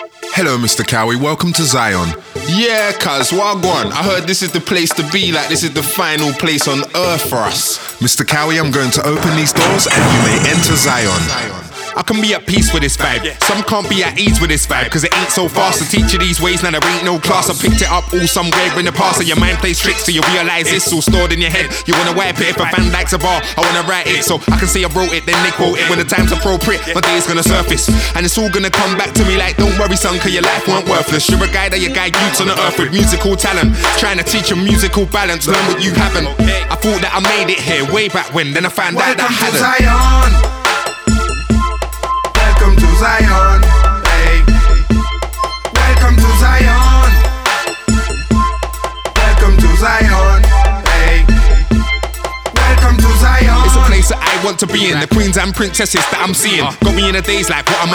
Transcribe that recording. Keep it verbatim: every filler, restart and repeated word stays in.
Hello, Mister Cowie, welcome to Zion. Yeah, cuz, well gone. I heard this is the place to be, like this is the final place on earth for us. Mister Cowie, I'm going to open these doors and you may enter Zion. I can be at peace with this vibe. Some can't be at ease with this vibe, cause it ain't so fast to teach you these ways. Now there ain't no class. I picked it up all somewhere in the past, so your mind plays tricks till you realise it's all stored in your head. You wanna wipe it if a fan likes a bar, I wanna write it so I can say I wrote it, then they quote it. When the time's appropriate, my day's gonna surface, and it's all gonna come back to me like, don't worry son, cause your life weren't worthless. You're a guy that you guide youths on the earth with musical talent, trying to teach them musical balance, learn what you haven't. I thought that I made it here way back when, then I found out that I hadn't. Zion. Welcome to Zion, hey. Welcome to Zion. Welcome to Zion, hey. Welcome to Zion. It's a place that I want to be in. The queens and princesses that I'm seeing got me in a daze like, what am I